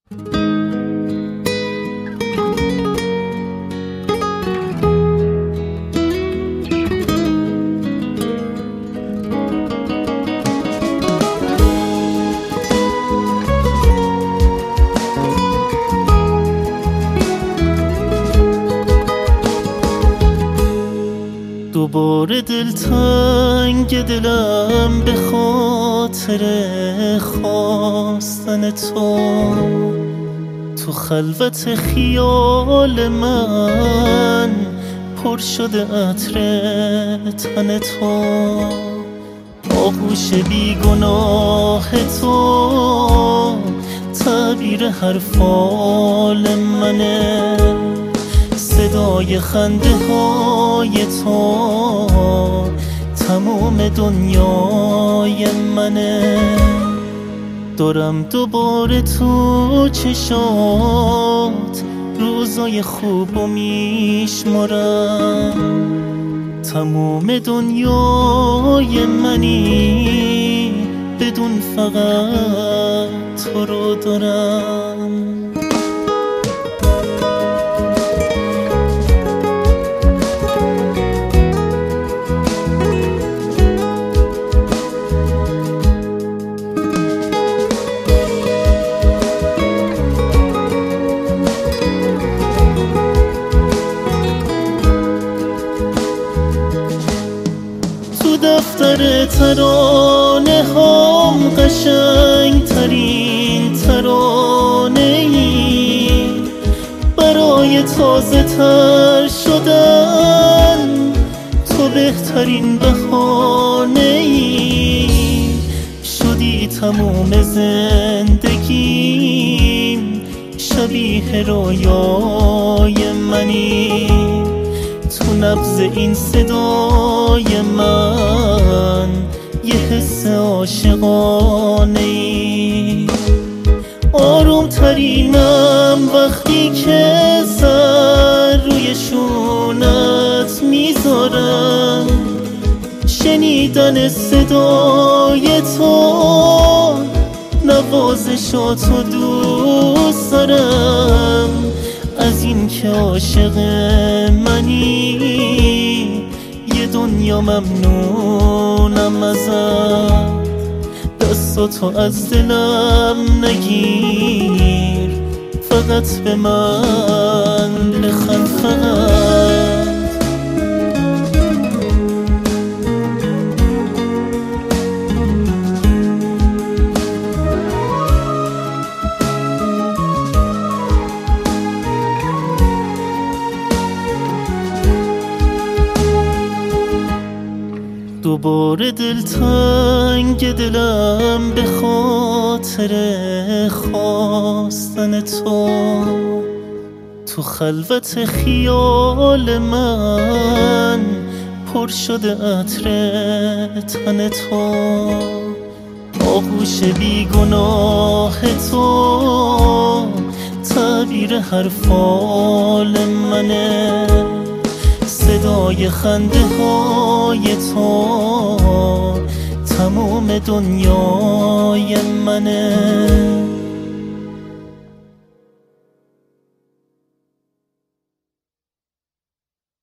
دوباره دلتنگ دلم به خاطر خواستن تو خلوت خیال من پر شده عطر تن تو. آغوش بیگناه تو تعبیر حرفال منه، صدای خنده های تو تمام دنیای منه. دارم دوباره تو چشات روزای خوبو میشمارم، تمام دنیای منی بدون فقط تو رو دارم. دفتر ترانه هم قشنگ ترین ترانه ای، برای تازه تر شدن تو بهترین بهانه ای. شدی تموم زندگیم، شبیه رویای منی، تو نبض این صدای من یه حس عاشقانه ای. آروم ترینم وقتی که سر روی شونت میذارم، شنیدن صدای تو نوازشاتو دوست دارم. از این که عاشق منی یه دنیا ممنونم ازت. دستاتو از دلم نگیر، فقط به من بخند فقط. دوباره دلتنگ دلم به خاطر خواستن تو خلوت خیال من پر شده عطر تن تو. آغوش بیگناه تو تعبیر حرفال منه، صدای خنده های تو تمام دنیای منه.